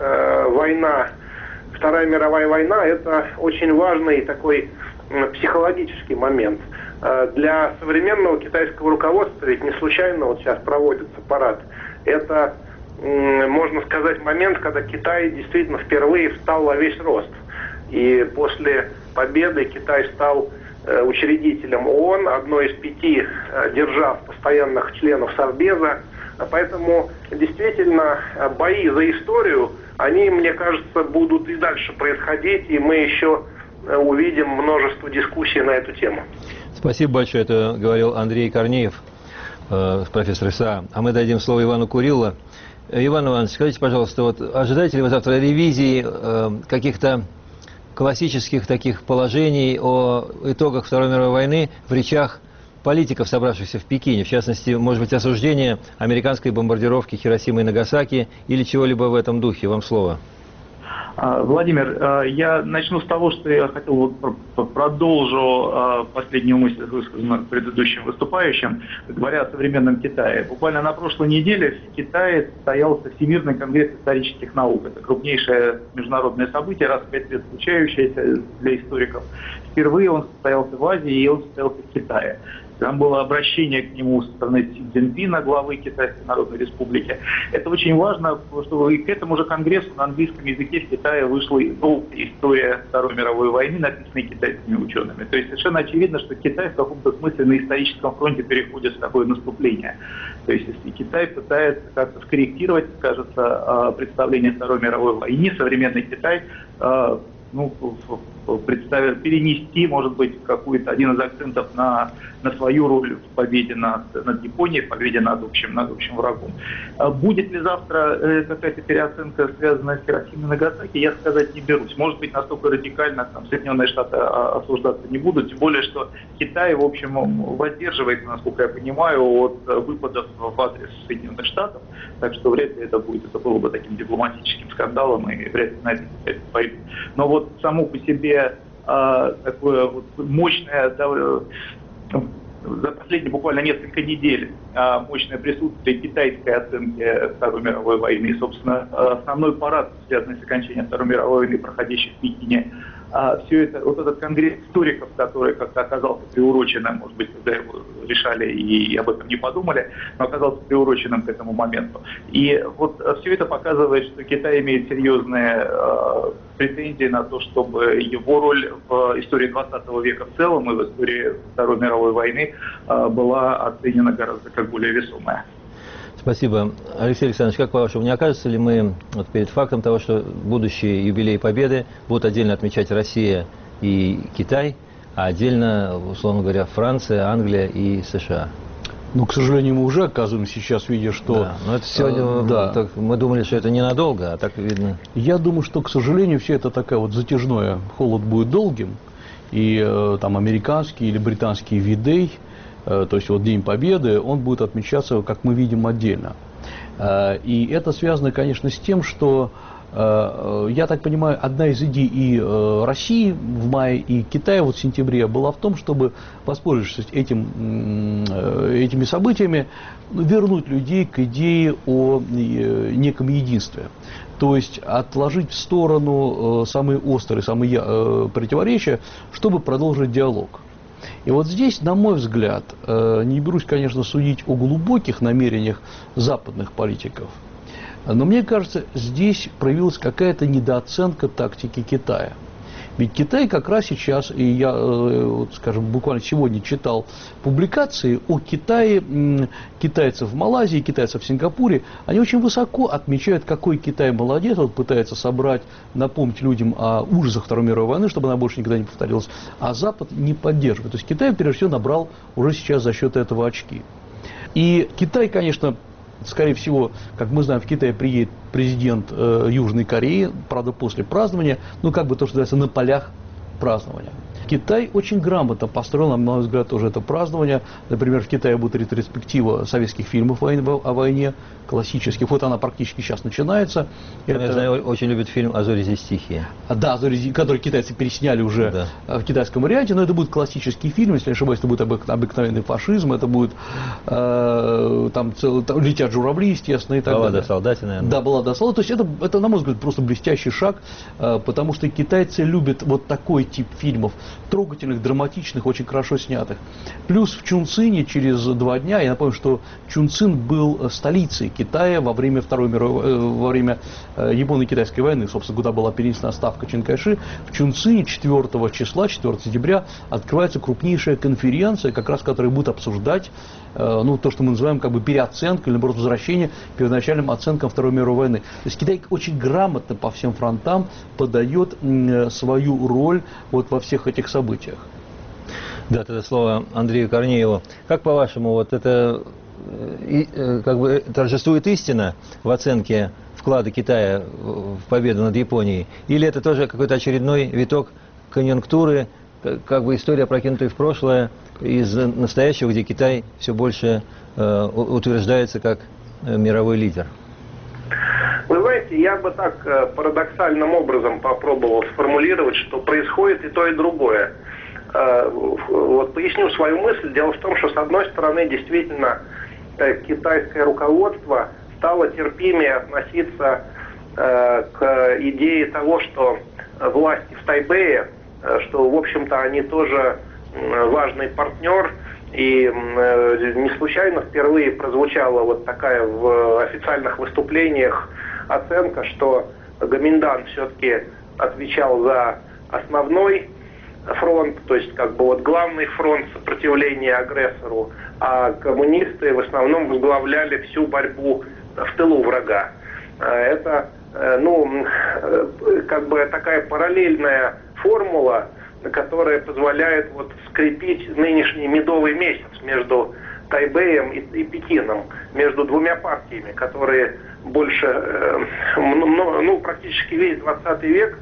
Вторая мировая война, это очень важный такой психологический момент. Для современного китайского руководства, ведь не случайно вот сейчас проводится парад, это, можно сказать, момент, когда Китай действительно впервые встал во весь рост. И после победы Китай стал учредителем ООН, одной из 5 держав, постоянных членов Совбеза. Поэтому действительно бои за историю, они, мне кажется, будут и дальше происходить, и мы еще увидим множество дискуссий на эту тему. Спасибо большое. Это говорил Андрей Корнеев, профессор ИСА. А мы дадим слово Ивану Курилло. Иван Иванович, скажите, пожалуйста, вот ожидаете ли вы завтра ревизии каких-то классических таких положений о итогах Второй мировой войны в речах политиков, собравшихся в Пекине, в частности, может быть, осуждение американской бомбардировки Хиросимы и Нагасаки или чего-либо в этом духе? Вам слово. Владимир, я начну с того, что я хотел продолжу последнюю мысль, высказанную предыдущим выступающим, говоря о современном Китае. Буквально на прошлой неделе в Китае состоялся Всемирный конгресс исторических наук. Это крупнейшее международное событие, раз в 5 лет случающееся для историков. Впервые он состоялся в Азии, и он состоялся в Китае. Там было обращение к нему со стороны Си Цзиньпина, главы Китайской Народной Республики. Это очень важно, что и к этому же конгрессу на английском языке в Китае вышла история Второй мировой войны, написанная китайскими учеными. То есть совершенно очевидно, что Китай в каком-то смысле на историческом фронте переходит в такое наступление. То есть если Китай пытается как-то скорректировать, кажется, представление о Второй мировой войне, современный Китай перенести, может быть, какой-то один из акцентов на свою роль в победе над Японией, в победе над общим врагом. Будет ли завтра какая-то переоценка, связанная с Хиросимой и Нагасаки, я сказать не берусь. Может быть, настолько радикально там Соединенные Штаты осуждаться не будут, тем более, что Китай, в общем, воздерживается, насколько я понимаю, от выпадов в адрес Соединенных Штатов, так что вряд ли это было бы таким дипломатическим скандалом, и вряд ли на это пойдут. Но вот само по себе такое вот мощное, за последние буквально несколько недель мощное присутствие китайской оценки Второй мировой войны, и, собственно, основной парад, связанный с окончанием Второй мировой войны, проходящий в Пекине, все это, вот этот конгресс историков, который как-то оказался приуроченным, может быть, когда его решали и об этом не подумали, но оказался приуроченным к этому моменту. И вот все это показывает, что Китай имеет серьезные претензии на то, чтобы его роль в истории 20 века в целом и в истории Второй мировой войны была оценена гораздо как более весомая. Спасибо. Алексей Александрович, как по-вашему, не окажется ли мы вот перед фактом того, что будущие юбилеи Победы будут отдельно отмечать Россия и Китай, а отдельно, условно говоря, Франция, Англия и США? Ну, к сожалению, мы уже оказываемся сейчас, видя, что... Да, но это сегодня, так, мы думали, что это ненадолго, а так видно... Я думаю, что, к сожалению, все это такая вот затяжное, холод будет долгим, и там американский или британский V-Day, то есть вот День Победы, он будет отмечаться, как мы видим, отдельно. И это связано, конечно, с тем, что, я так понимаю, одна из идей и России в мае, и Китая вот в сентябре была в том, чтобы, воспользовавшись этими событиями, вернуть людей к идее о неком единстве. То есть отложить в сторону самые острые, самые противоречия, чтобы продолжить диалог. И вот здесь, на мой взгляд, не берусь, конечно, судить о глубоких намерениях западных политиков, но мне кажется, здесь проявилась какая-то недооценка тактики Китая. Ведь Китай как раз сейчас, и я, вот, скажем, буквально сегодня читал публикации о Китае, китайцев в Малайзии, китайцев в Сингапуре, они очень высоко отмечают, какой Китай молодец, вот пытается собрать, напомнить людям о ужасах Второй мировой войны, чтобы она больше никогда не повторилась, а Запад не поддерживает. То есть Китай, прежде всего, набрал уже сейчас за счет этого очки. И Китай, конечно, скорее всего, как мы знаем, в Китай приедет президент Южной Кореи, правда, после празднования, ну, как бы то, что называется, на полях празднования. Китай очень грамотно построил, на мой взгляд, тоже это празднование. Например, в Китае будет ретроспектива советских фильмов о войне, классических. Вот она практически сейчас начинается. Я знаю, очень любит фильм «А зори здесь тихие». Да, который китайцы пересняли уже в китайском варианте, но это будет классический фильм, если не ошибаюсь, это будет обыкновенный фашизм, это будет там летят журавли, естественно, и так далее. Баллада о солдате, наверное. Да, баллада о солдате. То есть это, на мой взгляд, просто блестящий шаг, потому что китайцы любят вот такой тип фильмов, трогательных, драматичных, очень хорошо снятых. Плюс в Чунцине через 2 дня, я напомню, что Чунцин был столицей Китая во время во время Японо-Китайской войны, собственно, куда была перенесена ставка Чин Кайши. В Чунцине 4 числа, 4 сентября, открывается крупнейшая конференция, как раз которая будет обсуждать ну, то, что мы называем как бы переоценкой, или, наоборот, возвращение к первоначальным оценкам Второй мировой войны. То есть Китай очень грамотно по всем фронтам подает свою роль вот во всех этих событиях. Да, это слово Андрею Корнееву. Как по-вашему, вот это как бы торжествует истина в оценке вклада Китая в победу над Японией? Или это тоже какой-то очередной виток конъюнктуры, как бы история, прокинутая в прошлое, из настоящего, где Китай все больше утверждается как мировой лидер? Вы знаете, я бы так парадоксальным образом попробовал сформулировать, что происходит и то, и другое. Вот поясню свою мысль. Дело в том, что с одной стороны действительно китайское руководство стало терпимее относиться к идее того, что власти в Тайбэе, что, в общем-то, они тоже важный партнер, и не случайно впервые прозвучала вот такая в официальных выступлениях оценка, что Гоминдан все-таки отвечал за основной фронт, то есть как бы вот главный фронт сопротивления агрессору, а коммунисты в основном возглавляли всю борьбу в тылу врага. Это как бы такая параллельная формула, которая позволяет вот скрепить нынешний медовый месяц между Тайбэем и Пекином, между двумя партиями, которые больше, практически весь 20 век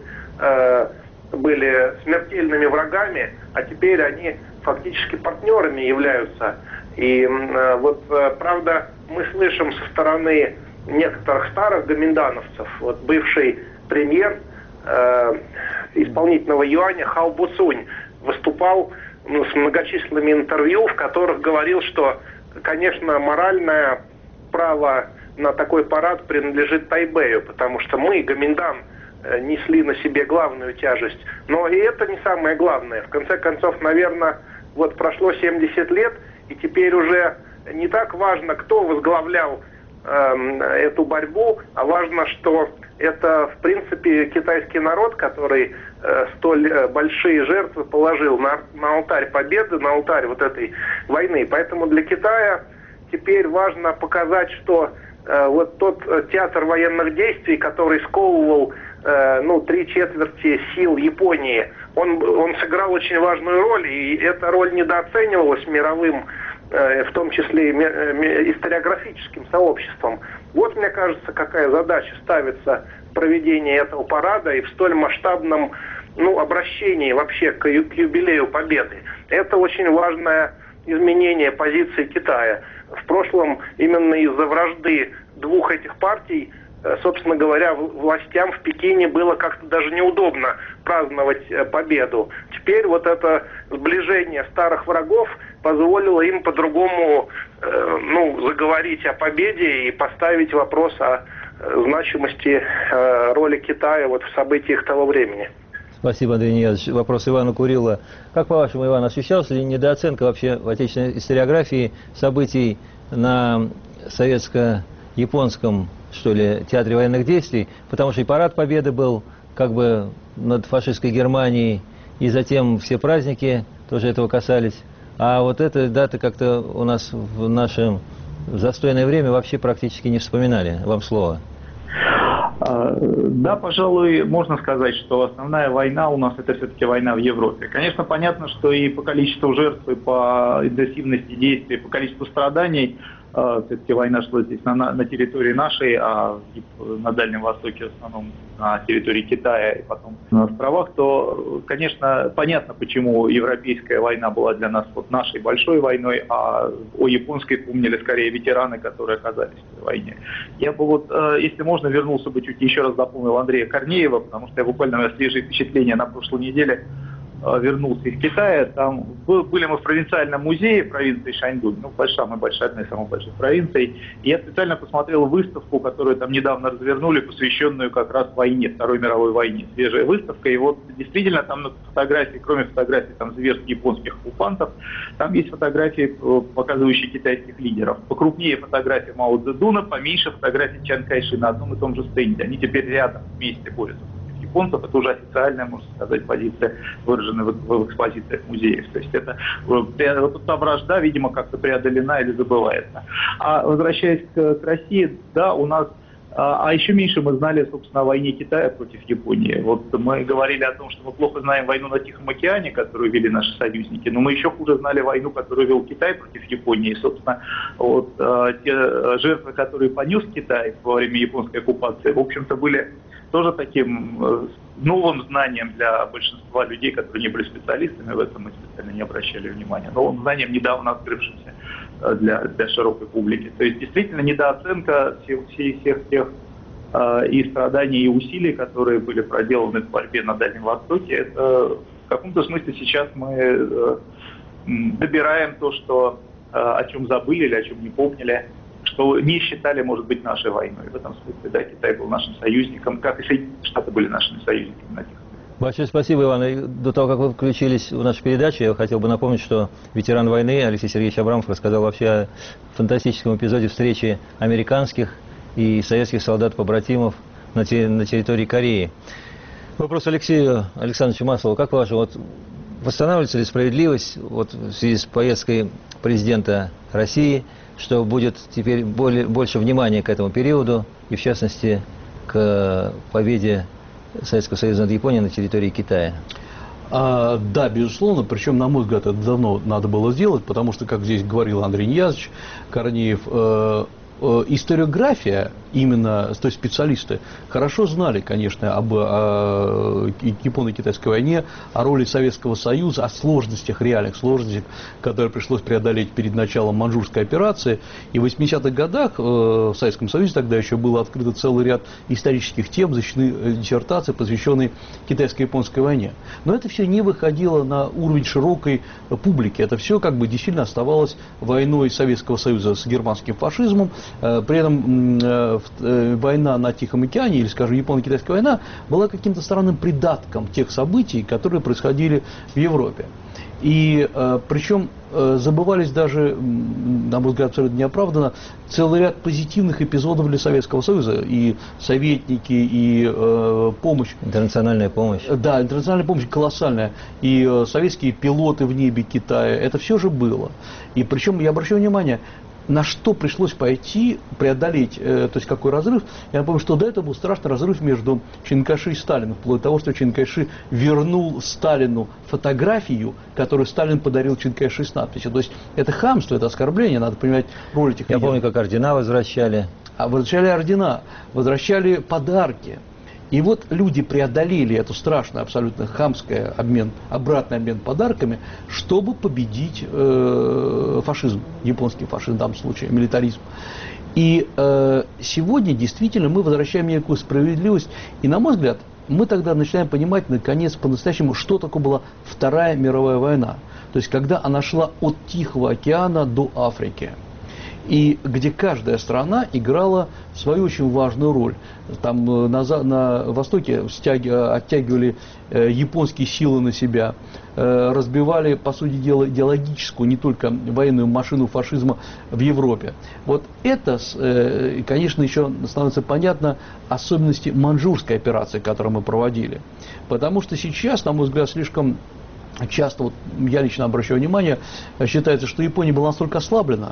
были смертельными врагами, а теперь они фактически партнерами являются. И правда, мы слышим со стороны некоторых старых гоминдановцев, вот бывший премьер исполнительного юаня Хао Буцунь выступал с многочисленными интервью, в которых говорил, что, конечно, моральное право на такой парад принадлежит Тайбэю, потому что мы, Гоминдан, несли на себе главную тяжесть. Но и это не самое главное. В конце концов, наверное, вот прошло 70 лет, и теперь уже не так важно, кто возглавлял эту борьбу, а важно, что это, в принципе, китайский народ, который столь большие жертвы положил на алтарь победы, на алтарь вот этой войны. Поэтому для Китая теперь важно показать, что вот тот театр военных действий, который сковывал 3/4 сил Японии, он сыграл очень важную роль, и эта роль недооценивалась мировым, в том числе историографическим сообществом. Вот, мне кажется, какая задача ставится в проведении этого парада и в столь масштабном обращении вообще к юбилею Победы. Это очень важное изменение позиции Китая. В прошлом именно из-за вражды двух этих партий, собственно говоря, властям в Пекине было как-то даже неудобно праздновать победу. Теперь вот это сближение старых врагов позволило им по-другому заговорить о победе и поставить вопрос о значимости роли Китая вот в событиях того времени. Спасибо, Андрей Ниязович. Вопрос Ивана Курилла. Как, по-вашему, Иван, ощущалась ли недооценка вообще в отечественной историографии событий на советско-японском, театре военных действий? Потому что и парад Победы был как бы над фашистской Германией, и затем все праздники тоже этого касались. А вот эта дата как-то у нас в наше застойное время вообще практически не вспоминали. Вам слово. Да, пожалуй, можно сказать, что основная война у нас это все-таки война в Европе. Конечно, понятно, что и по количеству жертв, и по интенсивности действий, по количеству страданий все-таки война шла здесь на территории нашей, а на Дальнем Востоке, в основном на территории Китая и потом на островах, то, конечно, понятно, почему европейская война была для нас вот нашей большой войной, а о японской помнили скорее ветераны, которые оказались в этой войне. Я бы если можно, вернулся бы чуть еще раз дополнил Андрея Корнеева, потому что я буквально свежие впечатления на прошлой неделе вернулся из Китая. Там были мы в провинциальном музее провинции Шаньдунь, одна из самых больших провинций. И я специально посмотрел выставку, которую там недавно развернули, посвященную как раз войне, Второй мировой войне. Свежая выставка. И вот действительно там на фотографии, кроме фотографий там зверств японских оккупантов, там есть фотографии, показывающие китайских лидеров. Покрупнее фотографии Мао Цзэдуна, поменьше фотографии Чан Кайши на одном и том же стенде. Они теперь рядом вместе борются. Японцев, это уже официальная, можно сказать, позиция, выраженная в экспозициях музеев. То есть это та вражда, видимо, как-то преодолена или забывается. А возвращаясь к России, да, у нас... А еще меньше мы знали, собственно, о войне Китая против Японии. Вот мы говорили о том, что мы плохо знаем войну на Тихом океане, которую вели наши союзники, но мы еще хуже знали войну, которую вел Китай против Японии. И, собственно, те жертвы, которые понес Китай во время японской оккупации, в общем-то, были тоже таким новым знанием для большинства людей, которые не были специалистами в этом, мы специально не обращали внимания, новым знанием, недавно открывшимся для широкой публики. То есть действительно недооценка всех тех и страданий, и усилий, которые были проделаны в борьбе на Дальнем Востоке, это в каком-то смысле сейчас мы добираем то, о чем забыли или о чем не помнили, что не считали, может быть, нашей войной. В этом смысле, да, Китай был нашим союзником, как и Соединенные Штаты были нашими союзниками на Тихом. Большое спасибо, Иван. И до того, как вы включились в нашу передачу, я хотел бы напомнить, что ветеран войны Алексей Сергеевич Абрамов рассказал вообще о фантастическом эпизоде встречи американских и советских солдат-побратимов на территории Кореи. Вопрос Алексею Александровичу Маслову. Как ваше, восстанавливается ли справедливость в связи с поездкой президента России, что будет теперь больше внимания к этому периоду, и в частности к победе Советского Союза над Японией на территории Китая? Да, безусловно, причем, на мой взгляд, это давно надо было сделать, потому что, как здесь говорил Андрей Ниязович Корнеев, историография, именно, то есть специалисты, хорошо знали, конечно, об японо-китайской войне, о роли Советского Союза, о сложностях, реальных сложностях, которые пришлось преодолеть перед началом Маньчжурской операции. И в 80-х годах в Советском Союзе тогда еще было открыто целый ряд исторических тем, защищены диссертации, посвященные китайско-японской войне. Но это все не выходило на уровень широкой публики. Это все как бы действительно оставалось войной Советского Союза с германским фашизмом. При этом война на Тихом океане, или, скажем, японо-китайская война, была каким-то странным придатком тех событий, которые происходили в Европе. И причем забывались даже, на мой взгляд, абсолютно неоправданно, целый ряд позитивных эпизодов для Советского Союза. И советники, и помощь. Интернациональная помощь. Да, интернациональная помощь колоссальная. И советские пилоты в небе Китая. Это все же было. И причем, я обращаю внимание, на что пришлось пойти, преодолеть, то есть какой разрыв. Я напомню, что до этого был страшный разрыв между Чан Кайши и Сталином, вплоть до того, что Чан Кайши вернул Сталину фотографию, которую Сталин подарил Чан Кайши с надписью. То есть это хамство, это оскорбление, надо понимать роль этих людей. Я помню, как ордена возвращали. Возвращали ордена, возвращали подарки. И вот люди преодолели эту страшную, абсолютно хамский обмен, обратный обмен подарками, чтобы победить фашизм, японский фашизм в данном случае, милитаризм. И сегодня действительно мы возвращаем некую справедливость. И, на мой взгляд, мы тогда начинаем понимать, наконец, по-настоящему, что такое была Вторая мировая война. То есть, когда она шла от Тихого океана до Африки. И где каждая страна играла свою очень важную роль. Там на Востоке оттягивали японские силы на себя, разбивали, по сути дела, идеологическую, не только военную машину фашизма в Европе. Вот это, конечно, еще становится понятно особенности Маньчжурской операции, которую мы проводили. Потому что сейчас, на мой взгляд, слишком часто, вот я лично обращаю внимание, считается, что Япония была настолько ослаблена,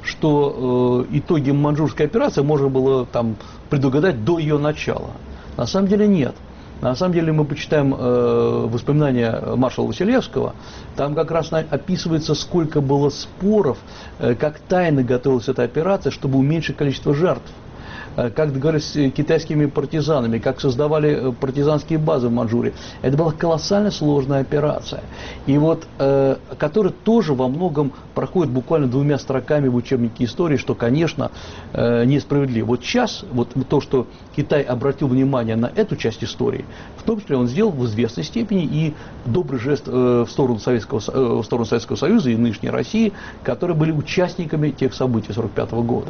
что итоги Маньчжурской операции можно было там предугадать до ее начала. На самом деле нет. На самом деле мы почитаем воспоминания маршала Василевского, там как раз описывается, сколько было споров, как тайно готовилась эта операция, чтобы уменьшить количество жертв. Как договорились с китайскими партизанами, как создавали партизанские базы в Маньчжурии. Это была колоссально сложная операция, и вот, которая тоже во многом проходит буквально 2 строками в учебнике истории, что, конечно, несправедливо. Вот сейчас, вот то, что Китай обратил внимание на эту часть истории, в том числе он сделал в известной степени и добрый жест в сторону Советского Союза и нынешней России, которые были участниками тех событий 1945 года.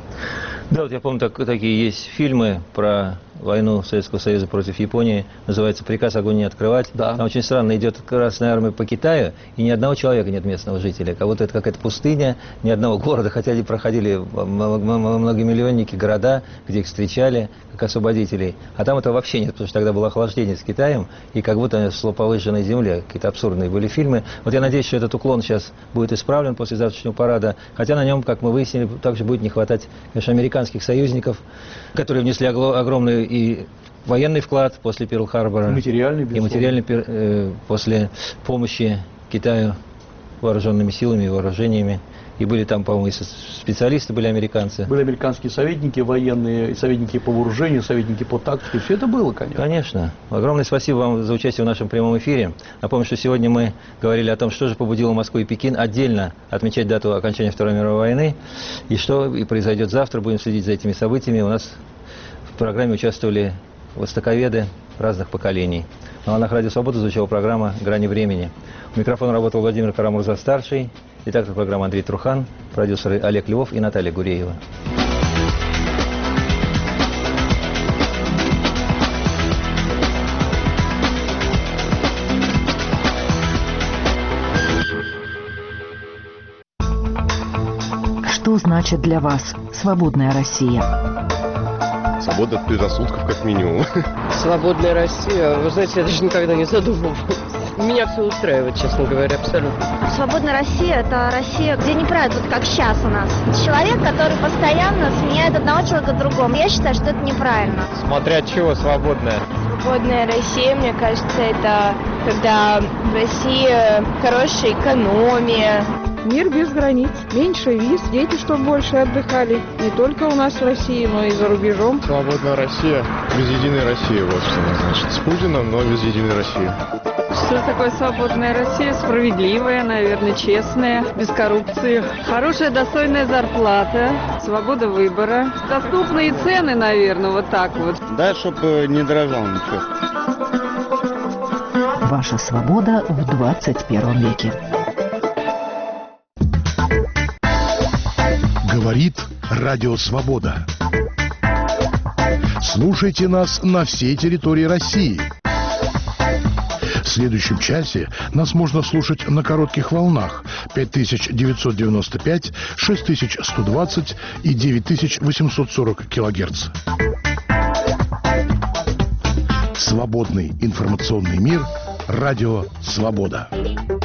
Да, вот я помню, такие есть фильмы про войну Советского Союза против Японии, называется «Приказ огонь не открывать». Да. Там очень странно, идет Красная Армия по Китаю, и ни одного человека нет местного жителя. Как будто это какая-то пустыня, ни одного города, хотя они проходили многомиллионники города, где их встречали, как освободителей. А там этого вообще нет, потому что тогда было охлаждение с Китаем, и как будто шло по выжженной земле. Какие-то абсурдные были фильмы. Вот я надеюсь, что этот уклон сейчас будет исправлен после завтрашнего парада, хотя на нем, как мы выяснили, также будет не хватать, конечно, американских союзников, которые внесли огромный и военный вклад после Перл-Харбора, и материальный после помощи Китаю вооруженными силами и вооружениями. И были там, по-моему, и специалисты, были американцы. Были американские советники военные, советники по вооружению, советники по тактике. Все это было, конечно. Конечно. Огромное спасибо вам за участие в нашем прямом эфире. Напомню, что сегодня мы говорили о том, что же побудило Москву и Пекин отдельно отмечать дату окончания Второй мировой войны. И что и произойдет завтра. Будем следить за этими событиями. У нас в программе участвовали востоковеды разных поколений. На волнах Радио Свобода звучала программа «Грани времени». У микрофона работал Владимир Карамурза-старший. И также программа Андрей Трухан, продюсеры Олег Львов и Наталья Гуреева. Что значит для вас свободная Россия? Свобода от предрассудков, как минимум. Свободная Россия? Вы знаете, я даже никогда не задумывалась. Меня все устраивает, честно говоря, абсолютно. Свободная Россия – это Россия, где не правят, вот как сейчас у нас. Человек, который постоянно сменяет одного человека другому. Я считаю, что это неправильно. Смотря от чего свободная? Свободная Россия, мне кажется, это когда в России хорошая экономия. Мир без границ, меньше виз, дети чтобы больше отдыхали. Не только у нас в России, но и за рубежом. Свободная Россия без единой России, вот что она значит. С Путиным, но без единой России. Что такое свободная Россия? Справедливая, наверное, честная, без коррупции. Хорошая, достойная зарплата, свобода выбора. Доступные цены, наверное, вот так вот. Да, чтобы не дорожал ничего. Ваша свобода в 21 веке. Говорит Радио Свобода. Слушайте нас на всей территории России. В следующем часе нас можно слушать на коротких волнах 5995, 6120 и 9840 килогерц. Свободный информационный мир. Радио Свобода.